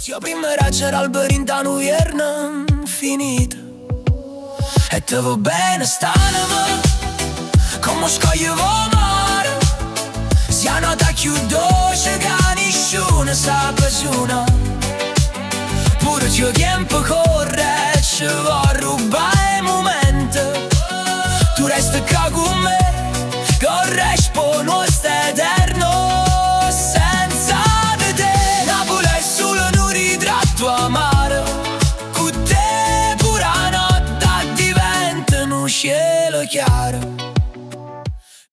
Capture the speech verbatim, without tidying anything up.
Io prima c'era alberi in da nuierna finita e te va bene stanema come scoglievo mare. Si è nota più dolce che nessuno sa appassiona. Pure il tempo corre e ci va a rubare.